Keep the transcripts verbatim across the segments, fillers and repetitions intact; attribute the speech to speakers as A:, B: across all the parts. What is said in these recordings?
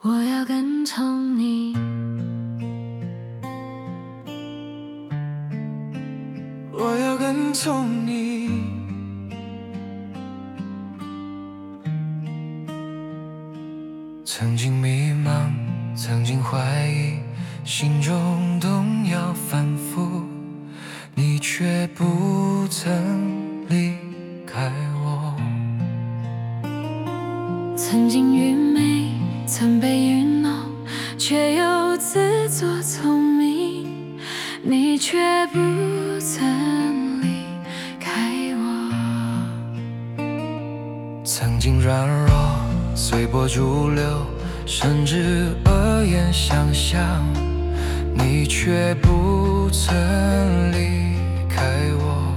A: 我要跟从你，
B: 我要跟从你。曾经迷茫，曾经怀疑，心中动摇反复，你却不曾离开我。
A: 曾经愚昧，曾被愚弄，却又自作聪明，你却不曾离开我。
B: 曾经软弱，随波逐流，甚至恶言相向，你却不曾离开我。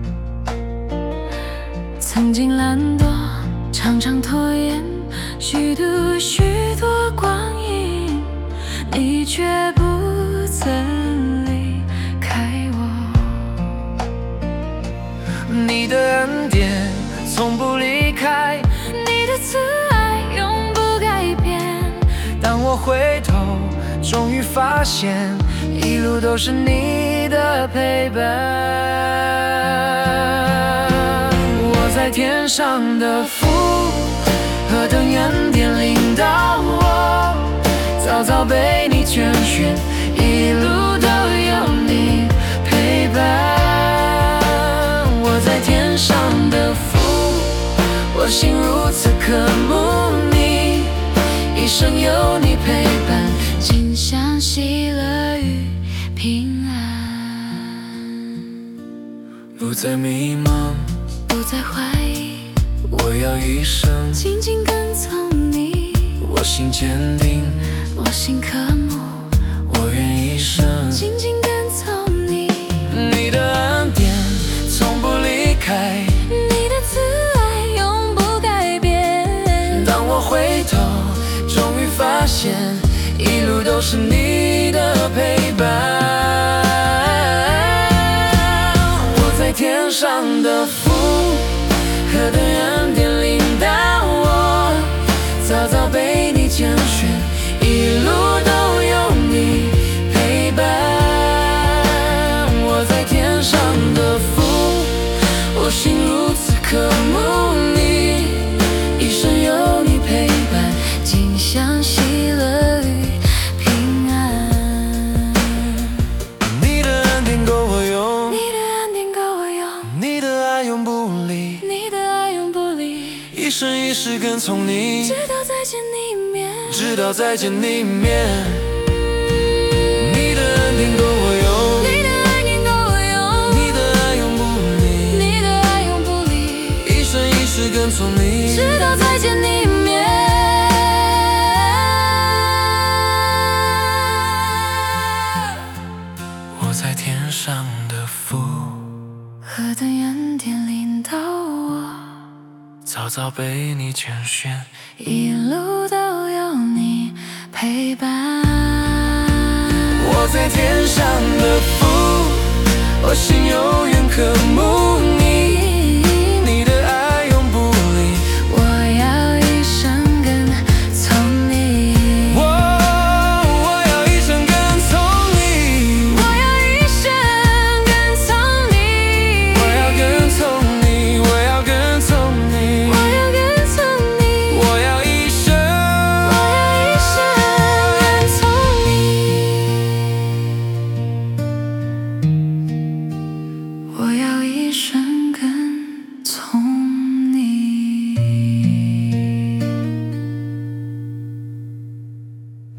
A: 曾经懒惰，常常拖延，虚度许多光阴，你却不曾离开我。
B: 你的恩典从不离开，
A: 你的慈爱永不改变。
B: 当我回头，终于发现，一路都是你的陪伴。我在天上的父，何等恩典领导我，早早被你拣选，一路都有你陪伴。我在天上的父，我心如此渴慕你，一生有你陪伴，
A: 尽享喜乐与平安，
B: 不再迷茫，
A: 不再怀疑，
B: 我要一生
A: 紧紧跟从你。
B: 我心坚定，
A: 我心渴慕，
B: 我愿一生
A: 紧紧跟从你。
B: 你的恩典从不离开，
A: 你的慈爱永不改变。
B: 当我回头，终于发现，一路都是你的陪伴。我在天上的父，何等恩典领导我，早早被你拣选，一路都有你陪伴。我在天上的父，我心如此渴慕你，一生有你陪伴，
A: 尽享喜乐与平安。
B: 你的恩典够我用，
A: 你的恩典够我用，
B: 你的爱永不离，
A: 你的爱永不离，
B: 一生一世跟从你，
A: 直到再见你面，
B: 直到再见你面。你的恩典够我用，
A: 你的恩典够我用，
B: 你的爱永不离，
A: 你的爱永不离，
B: 一生一世跟从你，
A: 直到再见你面。
B: 我在天上的父，
A: 何等恩典领导我，
B: 早早被你拣选，
A: 一路都有你陪伴。
B: 我在天上的父，我心永远渴慕你，你的爱永不离，
A: 我要一生跟从你，
B: 我我要一生跟从你，
A: 我要一生跟从你，
B: 我要跟从你，我要跟从你，
A: 我要跟从你，
B: 我要一生，
A: 我要一生跟从你，我要一生。